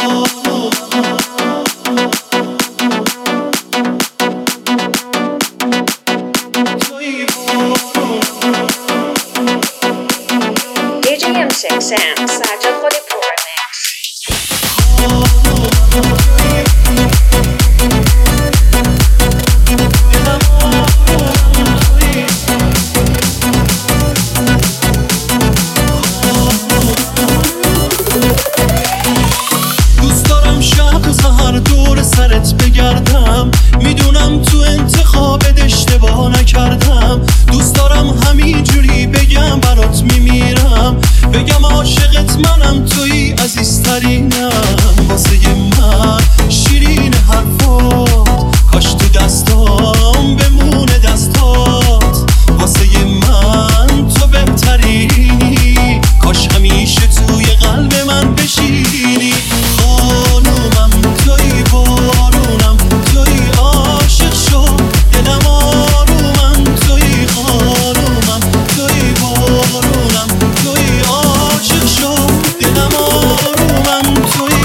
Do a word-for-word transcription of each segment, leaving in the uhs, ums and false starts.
دی جی ام six Sam سجاد خودی پور مکس. دوست دارم شب و سحر دور سرت بگردم، میدونم تو انتخابت اشتباه نکردم. دوست دارم همینجوری بگم برات میمیرم، بگم عاشقت منم توی عزیزترینم. واسه من شیرین حرفات، کاش تو دستام بمونه دستات. واسه من تو بهترینی، کاش همیشه توی قلب من بشینی. خانومم توی، بارونم توی، عاشق شو دلم آرومم توی. خانومم توی، بارونم توی، عاشق شو دلم آرومم توی.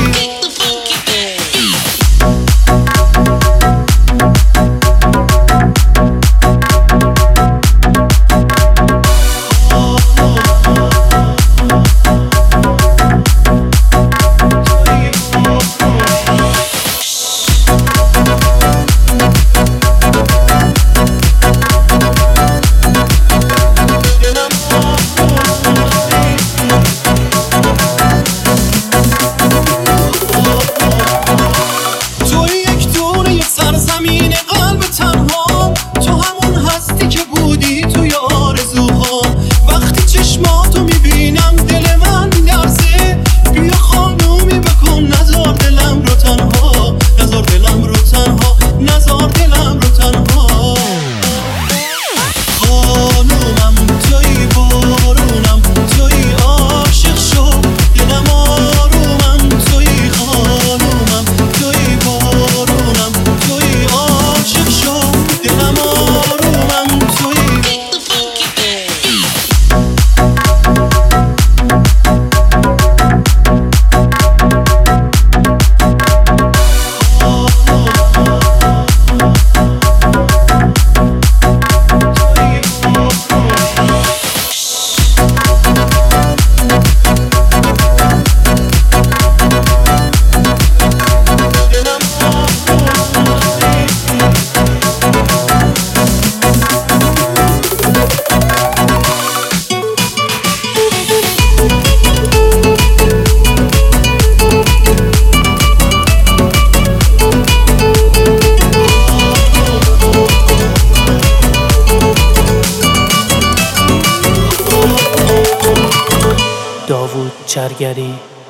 زمین قلب تنها، تو همون هستی که بودی توی آرزوها. وقتی چشماتو میبینم دل من لرزه، بیا خانومی بکن نذار دلم رو تنها، نذار دلم رو تنها، نذار دلم رو تنها. خانومم توی، بارونم توی، عاشق شو دلم آرومم توی. خانومم توی، بارونم توی، عاشق شو دلم آرومم توی. داوود چرگری